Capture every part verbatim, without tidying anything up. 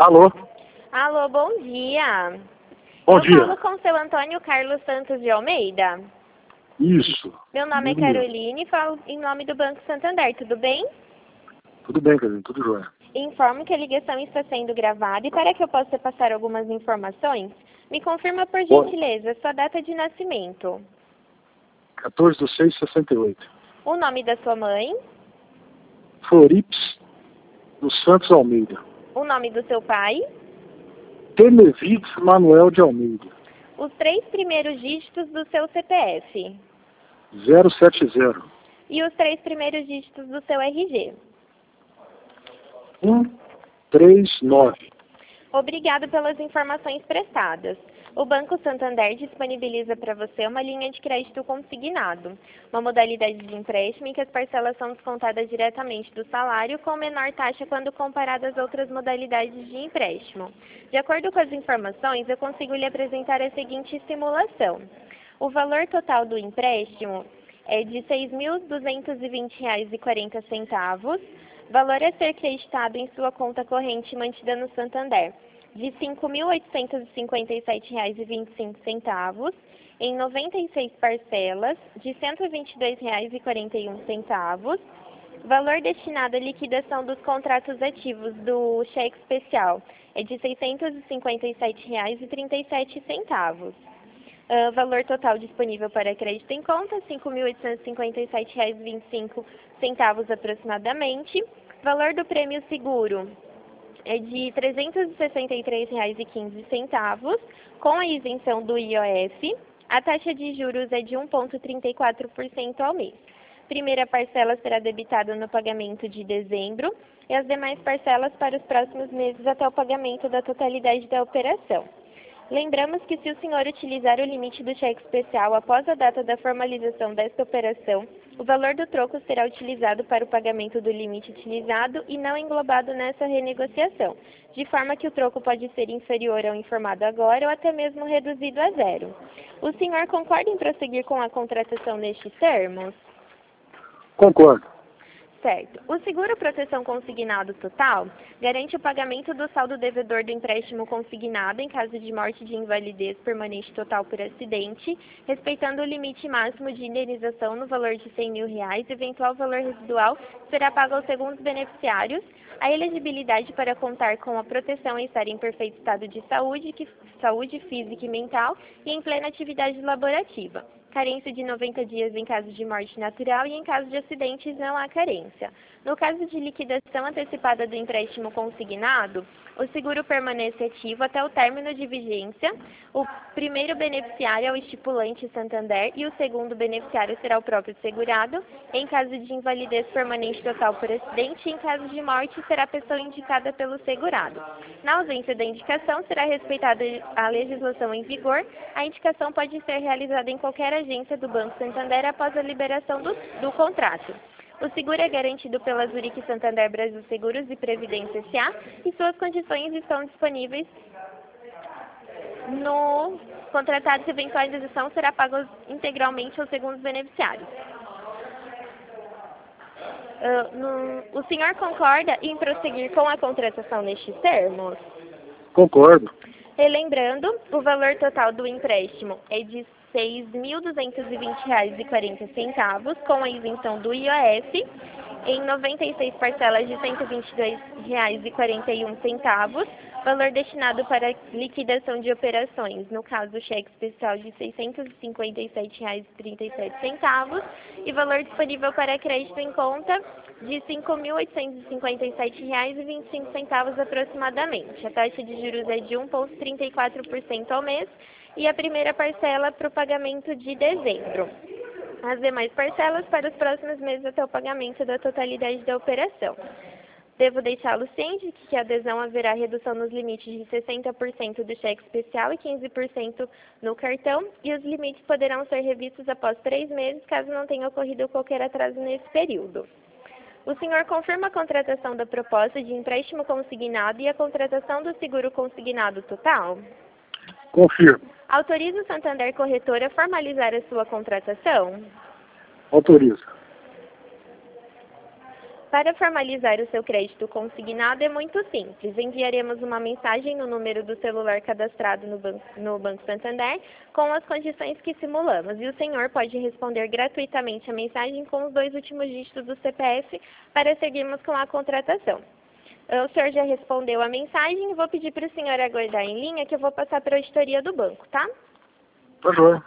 Alô? Alô, bom dia. Bom Eu dia. falo com o seu Antônio Carlos Santos de Almeida. Isso. Meu nome é Comigo mesmo. Caroline e falo em nome do Banco Santander, tudo bem? Tudo bem, Carolina, tudo jóia. Informo que a ligação está sendo gravada e para que eu possa passar algumas informações, me confirma por Bom. gentileza sua data de nascimento, quatorze de seis de sessenta e oito. o nome da sua mãe, Florips dos Santos Almeida. o nome do seu pai, Tenevides Manuel de Almeida. os três primeiros dígitos do seu C P F zero sete zero. e os três primeiros dígitos do seu R G. um três nove. Obrigado pelas informações prestadas. O Banco Santander disponibiliza para você uma linha de crédito consignado, uma modalidade de empréstimo em que as parcelas são descontadas diretamente do salário com menor taxa quando comparado às outras modalidades de empréstimo. De acordo com as informações, eu consigo lhe apresentar a seguinte simulação. O valor total do empréstimo é de seis mil duzentos e vinte reais e quarenta centavos, valor a ser creditado em sua conta corrente mantida no Santander, de cinco mil oitocentos e cinquenta e sete reais e vinte e cinco centavos, em noventa e seis parcelas, de cento e vinte e dois reais e quarenta e um centavos, valor destinado à liquidação dos contratos ativos do cheque especial é de seiscentos e cinquenta e sete reais e trinta e sete centavos. Uh, valor total disponível para crédito em conta, cinco mil oitocentos e cinquenta e sete reais e vinte e cinco centavos aproximadamente. Valor do prêmio seguro é de trezentos e sessenta e três reais e quinze centavos, com a isenção do I O F. A taxa de juros é de um vírgula trinta e quatro por cento ao mês. Primeira parcela será debitada no pagamento de dezembro e as demais parcelas para os próximos meses até o pagamento da totalidade da operação. Lembramos que se o senhor utilizar o limite do cheque especial após a data da formalização desta operação, o valor do troco será utilizado para o pagamento do limite utilizado e não englobado nessa renegociação, de forma que o troco pode ser inferior ao informado agora ou até mesmo reduzido a zero. O senhor concorda em prosseguir com a contratação nestes termos? Concordo. Certo. O seguro proteção consignado total garante o pagamento do saldo devedor do empréstimo consignado em caso de morte de invalidez permanente total por acidente, respeitando o limite máximo de indenização no valor de cem mil reais, eventual valor residual será pago aos segundos beneficiários. A elegibilidade para contar com a proteção é estar em perfeito estado de saúde, que, saúde física e mental e em plena atividade laborativa. Carência de noventa dias em caso de morte natural e em caso de acidentes não há carência. No caso de liquidação antecipada do empréstimo consignado, o seguro permanece ativo até o término de vigência. O primeiro beneficiário é o estipulante Santander e o segundo beneficiário será o próprio segurado. Em caso de invalidez permanente total por acidente, em caso de morte, será a pessoa indicada pelo segurado. Na ausência da indicação, será respeitada a legislação em vigor. A indicação pode ser realizada em qualquer agência do Banco Santander após a liberação do, do contrato. O seguro é garantido pela Zurich Santander Brasil Seguros e Previdência S A e suas condições estão disponíveis no contratado. Se eventual indenização será pago integralmente aos segundos beneficiários. Uh, no, o senhor concorda em prosseguir com a contratação nestes termos? Concordo. Relembrando, o valor total do empréstimo é de seis mil duzentos e vinte reais e quarenta centavos, com a isenção do I O F, em noventa e seis parcelas de cento e vinte e dois reais e quarenta e um centavos, valor destinado para liquidação de operações, no caso o cheque especial de seiscentos e cinquenta e sete reais e trinta e sete centavos, e valor disponível para crédito em conta de cinco mil oitocentos e cinquenta e sete reais e vinte e cinco centavos aproximadamente. A taxa de juros é de um vírgula trinta e quatro por cento ao mês e a primeira parcela para o pagamento de dezembro. As demais parcelas para os próximos meses até o pagamento da totalidade da operação. Devo deixá-lo ciente de que a adesão haverá redução nos limites de sessenta por cento do cheque especial e quinze por cento no cartão, e os limites poderão ser revistos após três meses, caso não tenha ocorrido qualquer atraso nesse período. O senhor confirma a contratação da proposta de empréstimo consignado e a contratação do seguro consignado total? Confirmo. Autoriza o Santander Corretora a formalizar a sua contratação? Autoriza. Para formalizar o seu crédito consignado é muito simples. Enviaremos uma mensagem no número do celular cadastrado no Banco, no Banco Santander com as condições que simulamos. E o senhor pode responder gratuitamente a mensagem com os dois últimos dígitos do C P F para seguirmos com a contratação. O senhor já respondeu a mensagem e vou pedir para o senhor aguardar em linha que eu vou passar para a auditoria do banco, tá? Tá joia.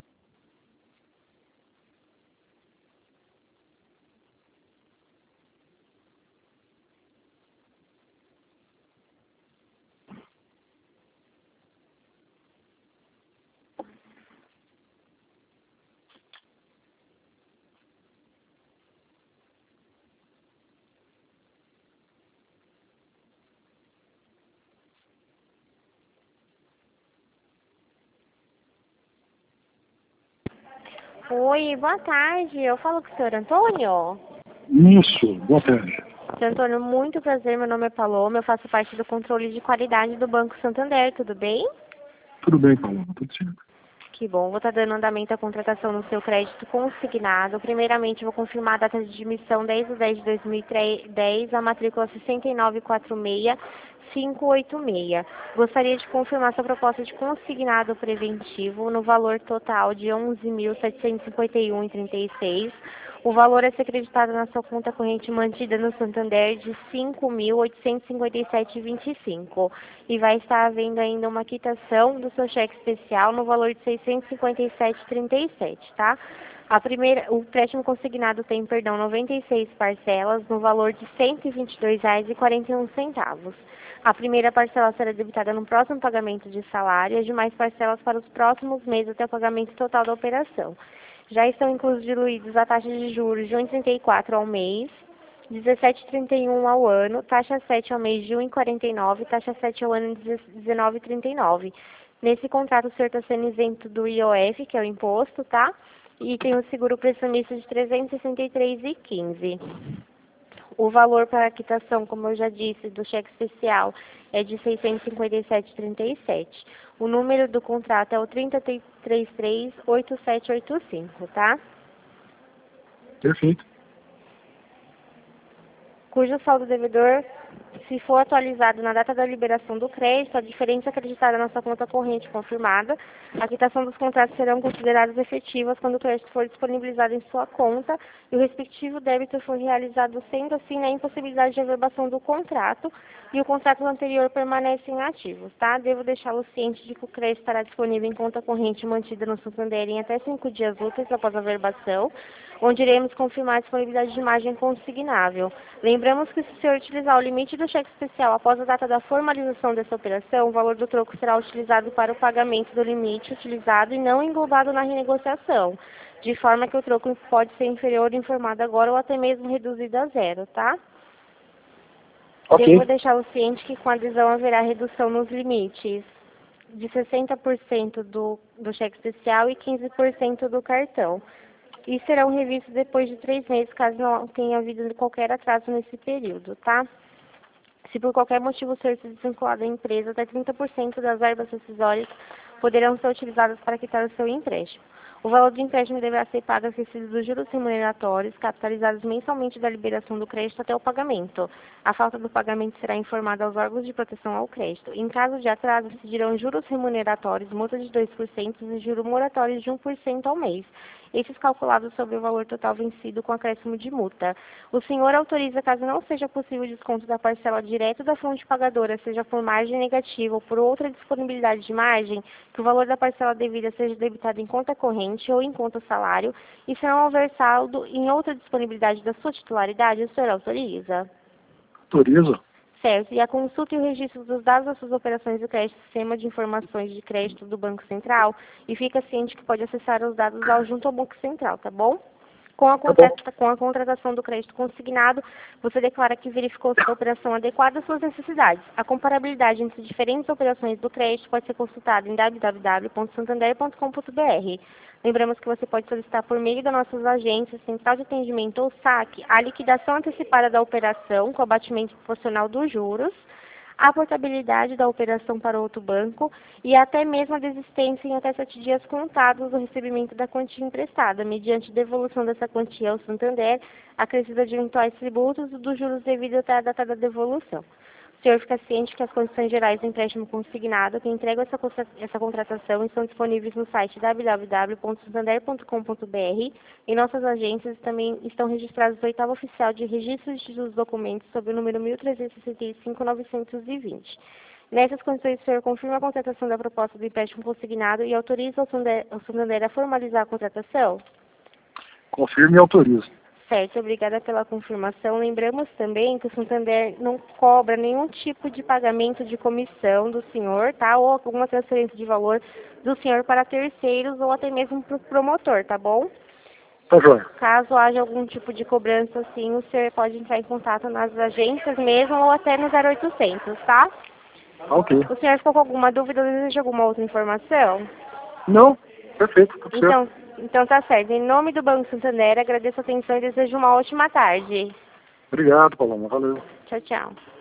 Oi, boa tarde. Eu falo com o senhor Antônio. Isso, boa tarde. Senhor Antônio, muito prazer. Meu nome é Paloma. Eu faço parte do controle de qualidade do Banco Santander. Tudo bem? Tudo bem, Paloma, tudo certo. Que bom. Vou estar dando andamento à contratação no seu crédito consignado. Primeiramente, vou confirmar a data de emissão dez de dez de dois mil e dez, a matrícula sessenta e nove quatro seis cinco oito seis. Gostaria de confirmar sua proposta de consignado preventivo no valor total de onze mil setecentos e cinquenta e um reais e trinta e seis centavos. O valor a ser acreditado na sua conta corrente mantida no Santander de cinco mil oitocentos e cinquenta e sete reais e vinte e cinco centavos. E vai estar havendo ainda uma quitação do seu cheque especial no valor de seiscentos e cinquenta e sete reais e trinta e sete centavos, tá? A primeira, o empréstimo consignado tem, perdão, noventa e seis parcelas no valor de cento e vinte e dois reais e quarenta e um centavos. A primeira parcela será debitada no próximo pagamento de salário e as demais parcelas para os próximos meses até o pagamento total da operação. Já estão inclusos diluídos a taxa de juros de um vírgula trinta e quatro ao mês, dezessete vírgula trinta e um ao ano, taxa sete ao mês de um vírgula quarenta e nove, taxa sete ao ano de dezenove vírgula trinta e nove. Nesse contrato o senhor está sendo isento do I O F, que é o imposto, tá? E tem o seguro prestamista de trezentos e sessenta e três reais e quinze centavos. O valor para a quitação, como eu já disse, do cheque especial é de seiscentos e cinquenta e sete reais e trinta e sete centavos. O número do contrato é o trinta e três três oito sete oito cinco, tá? Perfeito. Cujo saldo devedor, se for atualizado na data da liberação do crédito, a diferença acreditada na sua conta corrente confirmada, a quitação dos contratos serão consideradas efetivas quando o crédito for disponibilizado em sua conta e o respectivo débito for realizado, sendo assim a impossibilidade de averbação do contrato e o contrato anterior permanecem ativos, tá? Devo deixá-lo ciente de que o crédito estará disponível em conta corrente mantida no Santander em até cinco dias úteis após a averbação, onde iremos confirmar a disponibilidade de margem consignável. Lembramos que se o senhor utilizar o limite do cheque especial após a data da formalização dessa operação, o valor do troco será utilizado para o pagamento do limite utilizado e não englobado na renegociação, de forma que o troco pode ser inferior informado agora ou até mesmo reduzido a zero, tá? Ok. Devo deixá-lo ciente que com a adesão haverá redução nos limites de sessenta por cento do, do cheque especial e quinze por cento do cartão. E serão revistos depois de três meses, caso não tenha havido qualquer atraso nesse período, tá? Se por qualquer motivo o senhor se desvincular da empresa, até trinta por cento das verbas rescisórias poderão ser utilizadas para quitar o seu empréstimo. O valor do empréstimo deverá ser pago acrescido dos juros remuneratórios, capitalizados mensalmente da liberação do crédito até o pagamento. A falta do pagamento será informada aos órgãos de proteção ao crédito. Em caso de atraso, incidirão juros remuneratórios, multa de dois por cento e juros moratórios de um por cento ao mês. Esses calculados sobre o valor total vencido com acréscimo de multa. O senhor autoriza, caso não seja possível o desconto da parcela direto da fonte pagadora, seja por margem negativa ou por outra disponibilidade de margem, que o valor da parcela devida seja debitado em conta corrente ou em conta salário, e se não houver saldo em outra disponibilidade da sua titularidade, o senhor autoriza? Autoriza. Certo. E a consulta e o registro dos dados das suas operações do crédito Sistema de Informações de Crédito do Banco Central, e fica ciente que pode acessar os dados ao junto ao Banco Central, tá bom? Com a, contrata, com a contratação do crédito consignado, você declara que verificou se a operação adequada às suas necessidades. A comparabilidade entre diferentes operações do crédito pode ser consultada em w w w ponto santander ponto com ponto b r. Lembramos que você pode solicitar por meio das nossas agências, Central de Atendimento ou S A C, a liquidação antecipada da operação com abatimento proporcional dos juros, a portabilidade da operação para outro banco e até mesmo a desistência em até sete dias contados do recebimento da quantia emprestada, mediante devolução dessa quantia ao Santander, acrescida de eventuais tributos e dos juros devidos até a data da devolução. O senhor fica ciente que as condições gerais do empréstimo consignado que entregam essa, essa contratação estão disponíveis no site w w w ponto santander ponto com ponto b r. Em nossas agências também estão registrados o oitavo oficial de registros dos documentos sob o número mil trezentos e sessenta e cinco, novecentos e vinte. Nessas condições, o senhor confirma a contratação da proposta do empréstimo consignado e autoriza o Santander, o Santander a formalizar a contratação? Confirme e autorize. Certo, obrigada pela confirmação. Lembramos também que o Santander não cobra nenhum tipo de pagamento de comissão do senhor, tá? Ou alguma transferência de valor do senhor para terceiros ou até mesmo para o promotor, tá bom? Tá joia. Caso haja algum tipo de cobrança assim, o senhor pode entrar em contato nas agências mesmo ou até no zero oitocentos, tá? Ok. O senhor ficou com alguma dúvida ou deseja alguma outra informação? Não, perfeito, tudo certo. Então, então tá certo. Em nome do Banco Santander, agradeço a atenção e desejo uma ótima tarde. Obrigado, Paloma. Valeu. Tchau, tchau.